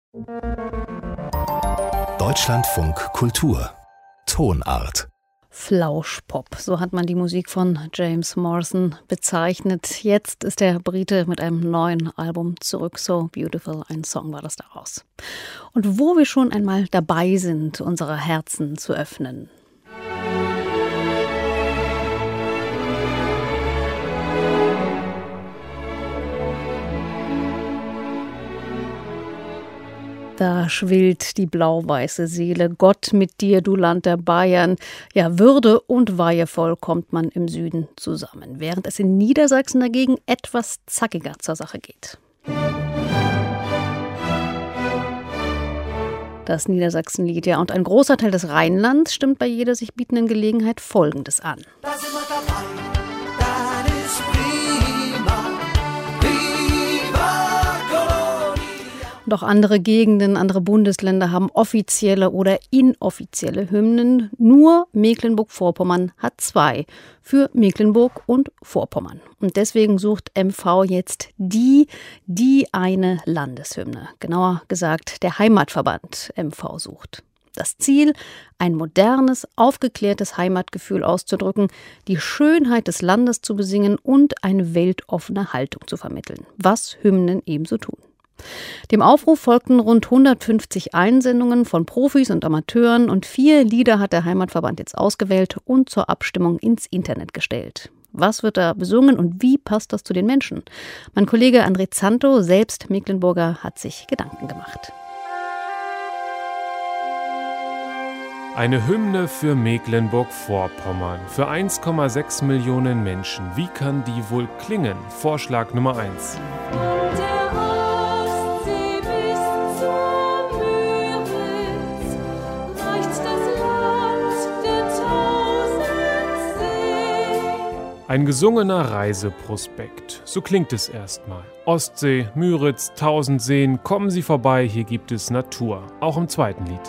Deutschlandfunk Kultur Tonart. Flauschpop, so hat man die Musik von James Morrison bezeichnet. Jetzt ist der Brite mit einem neuen Album zurück. So Beautiful, ein Song war das daraus. Und wo wir schon einmal dabei sind, unsere Herzen zu öffnen. Da schwillt die blau-weiße Seele. Gott mit dir, du Land der Bayern. Ja, Würde und weihevoll kommt man im Süden zusammen, während es in Niedersachsen dagegen etwas zackiger zur Sache geht. Das Niedersachsenlied, ja, und ein großer Teil des Rheinlands stimmt bei jeder sich bietenden Gelegenheit Folgendes an. Da sind wir dabei, das ist prima, viva Colonia. Und auch andere Gegenden, andere Bundesländer haben offizielle oder inoffizielle Hymnen. Nur Mecklenburg-Vorpommern hat zwei für Mecklenburg und Vorpommern. Und deswegen sucht MV jetzt die eine Landeshymne. Genauer gesagt, der Heimatverband MV sucht. Das Ziel, ein modernes, aufgeklärtes Heimatgefühl auszudrücken, die Schönheit des Landes zu besingen und eine weltoffene Haltung zu vermitteln, was Hymnen ebenso tun. Dem Aufruf folgten rund 150 Einsendungen von Profis und Amateuren und 4 Lieder hat der Heimatverband jetzt ausgewählt und zur Abstimmung ins Internet gestellt. Was wird da besungen und wie passt das zu den Menschen? Mein Kollege André Zanto, selbst Mecklenburger, hat sich Gedanken gemacht. Eine Hymne für Mecklenburg-Vorpommern, für 1,6 Millionen Menschen. Wie kann die wohl klingen? Vorschlag Nummer 1. Ein gesungener Reiseprospekt. So klingt es erstmal. Ostsee, Müritz, 1000 Seen, kommen Sie vorbei, hier gibt es Natur. Auch im zweiten Lied.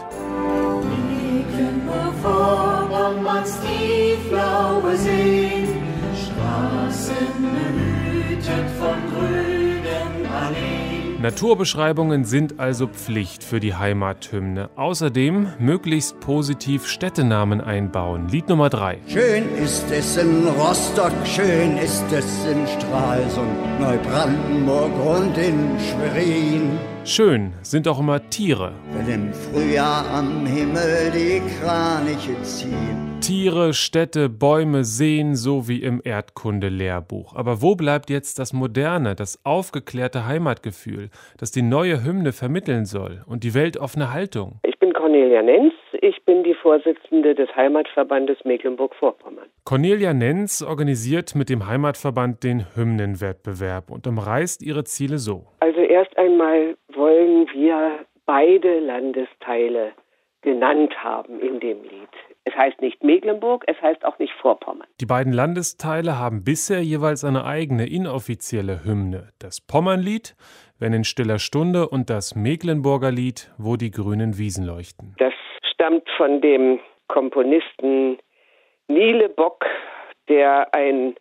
Mecklenburg-Vorpommerns tiefblaue Seen, Straßen behütet von grünen Alleen. Naturbeschreibungen sind also Pflicht für die Heimathymne. Außerdem möglichst positiv Städtenamen einbauen. Lied Nummer 3. Schön ist es in Rostock, schön ist es in Stralsund, Neubrandenburg und in Schwerin. Schön sind auch immer Tiere. Wenn im Frühjahr am Himmel die Kraniche ziehen. Tiere, Städte, Bäume, Seen, so wie im Erdkunde-Lehrbuch. Aber wo bleibt jetzt das moderne, das aufgeklärte Heimatgefühl, das die neue Hymne vermitteln soll und die weltoffene Haltung? Ich bin Cornelia Nenz, ich bin die Vorsitzende des Heimatverbandes Mecklenburg-Vorpommern. Cornelia Nenz organisiert mit dem Heimatverband den Hymnenwettbewerb und umreißt ihre Ziele so. Also erst einmal wollen wir beide Landesteile genannt haben in dem Lied. Es heißt nicht Mecklenburg, es heißt auch nicht Vorpommern. Die beiden Landesteile haben bisher jeweils eine eigene inoffizielle Hymne. Das Pommernlied, Wenn in stiller Stunde, und das Mecklenburger Lied, Wo die grünen Wiesen leuchten. Das stammt von dem Komponisten Niele Bock, der ein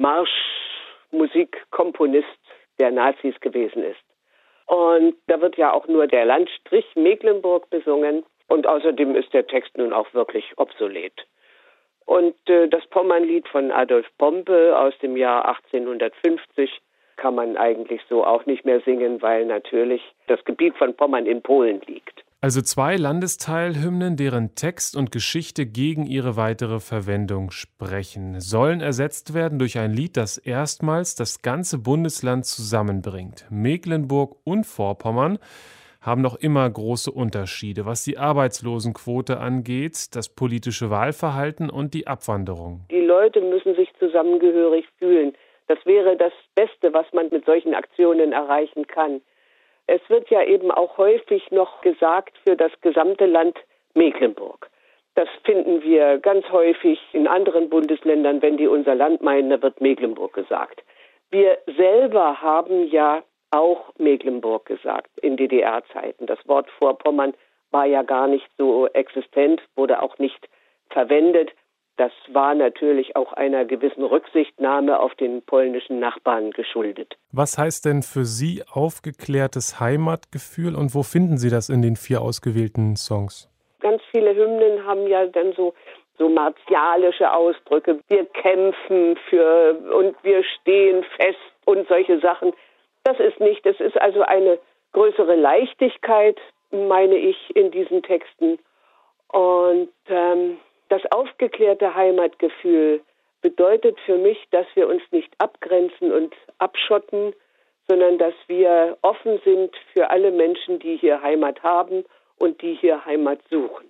Marschmusikkomponist der Nazis gewesen ist. Und da wird ja auch nur der Landstrich Mecklenburg besungen. Und außerdem ist der Text nun auch wirklich obsolet. Und das Pommernlied von Adolf Pompe aus dem Jahr 1850 kann man eigentlich so auch nicht mehr singen, weil natürlich das Gebiet von Pommern in Polen liegt. Also 2 Landesteilhymnen, deren Text und Geschichte gegen ihre weitere Verwendung sprechen, sollen ersetzt werden durch ein Lied, das erstmals das ganze Bundesland zusammenbringt. Mecklenburg und Vorpommern haben noch immer große Unterschiede, was die Arbeitslosenquote angeht, das politische Wahlverhalten und die Abwanderung. Die Leute müssen sich zusammengehörig fühlen. Das wäre das Beste, was man mit solchen Aktionen erreichen kann. Es wird ja eben auch häufig noch gesagt für das gesamte Land Mecklenburg. Das finden wir ganz häufig in anderen Bundesländern, wenn die unser Land meinen, da wird Mecklenburg gesagt. Wir selber haben ja auch Mecklenburg gesagt in DDR-Zeiten. Das Wort Vorpommern war ja gar nicht so existent, wurde auch nicht verwendet. Das war natürlich auch einer gewissen Rücksichtnahme auf den polnischen Nachbarn geschuldet. Was heißt denn für Sie aufgeklärtes Heimatgefühl und wo finden Sie das in den 4 ausgewählten Songs? Ganz viele Hymnen haben ja dann so martialische Ausdrücke. Wir kämpfen und wir stehen fest und solche Sachen. Das ist nicht. Es ist also eine größere Leichtigkeit, meine ich, in diesen Texten. Und das aufgeklärte Heimatgefühl bedeutet für mich, dass wir uns nicht abgrenzen und abschotten, sondern dass wir offen sind für alle Menschen, die hier Heimat haben und die hier Heimat suchen.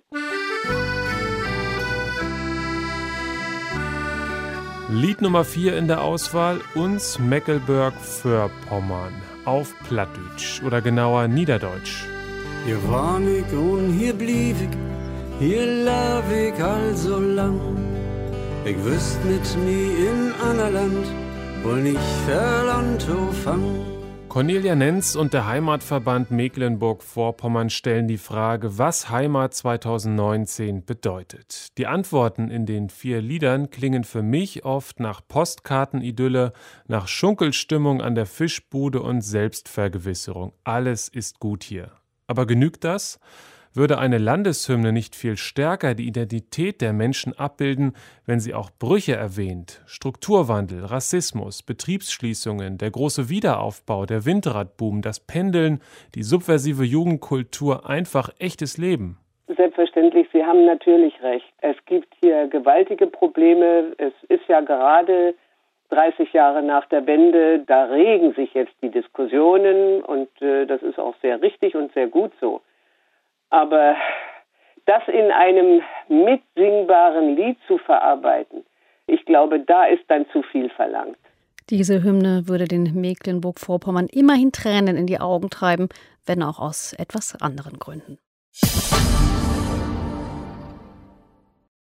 Lied Nummer 4 in der Auswahl, Uns Mecklenburg-Vorpommern auf Plattdeutsch oder genauer Niederdeutsch. Hier war ich und hier blieb ich, hier lauf ich also lang. Ich wüsst mit mir in ander Land, wohl nicht verland fang. Cornelia Nenz und der Heimatverband Mecklenburg-Vorpommern stellen die Frage, was Heimat 2019 bedeutet. Die Antworten in den 4 Liedern klingen für mich oft nach Postkartenidylle, nach Schunkelstimmung an der Fischbude und Selbstvergewisserung. Alles ist gut hier. Aber genügt das? Würde eine Landeshymne nicht viel stärker die Identität der Menschen abbilden, wenn sie auch Brüche erwähnt? Strukturwandel, Rassismus, Betriebsschließungen, der große Wiederaufbau, der Windradboom, das Pendeln, die subversive Jugendkultur, einfach echtes Leben. Selbstverständlich, Sie haben natürlich recht. Es gibt hier gewaltige Probleme. Es ist ja gerade 30 Jahre nach der Wende, da regen sich jetzt die Diskussionen und das ist auch sehr richtig und sehr gut so. Aber das in einem mitsingbaren Lied zu verarbeiten, ich glaube, da ist dann zu viel verlangt. Diese Hymne würde den Mecklenburg-Vorpommern immerhin Tränen in die Augen treiben, wenn auch aus etwas anderen Gründen.